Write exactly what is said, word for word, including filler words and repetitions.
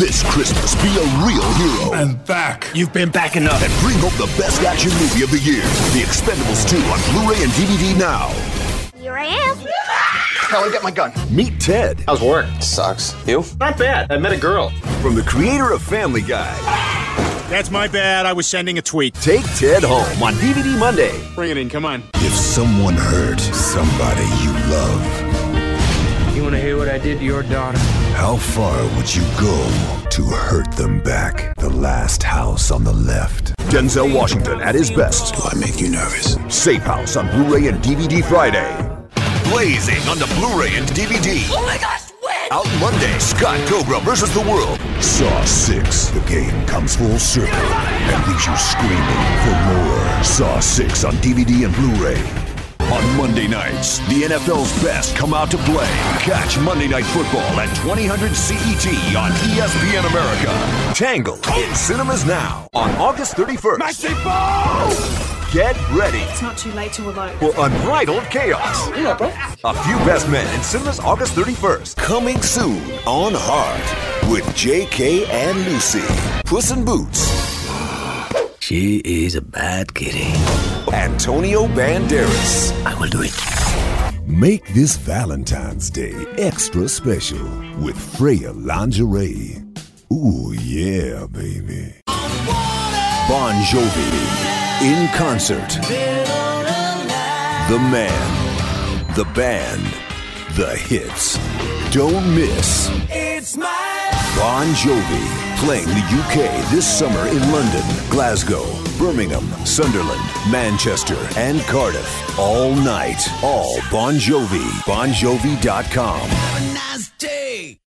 This Christmas, be a real hero. I'm back. You've been back enough. And bring home the best action movie of the year. The Expendables two on Blu-ray and D V D now. Here I am. Hell, I get my gun. Meet Ted. How's work? Sucks. You? Not bad. I met a girl. From the creator of Family Guy. That's my bad. I was sending a tweet. Take Ted home on D V D Monday. Bring it in. Come on. If someone hurt somebody you love, You want to hear what I did to your daughter? how far would you go to hurt them back? The Last House on the Left. Denzel Washington at his best. Do I make you nervous? Safe House on Blu-ray and D V D Friday. Blazing on the Blu-ray and D V D. Oh my gosh, when? Out Monday, Scott Cobra versus the World. Saw six. The game comes full circle and leaves you screaming for more. Saw six on D V D and Blu-ray. On Monday nights, the N F L's best come out to play. Catch Monday Night Football at twenty hundred C E T on E S P N America. Tangled in cinemas now on August thirty-first. Get ready It's not too late to elope. for unbridled chaos. Yeah, bro. A Few Best Men in cinemas August thirty-first. Coming soon on Heart with J K and Lucy. Puss in Boots. She is a bad kitty. Antonio Banderas. I will do it. Make this Valentine's Day extra special with Freya Lingerie. Ooh, yeah, baby. Bon Jovi in concert. The man, the band, the hits. Don't miss. It's my Bon Jovi playing the U K this summer in London, Glasgow, Birmingham, Sunderland, Manchester, and Cardiff. All night. All Bon Jovi. Bon Jovi dot com.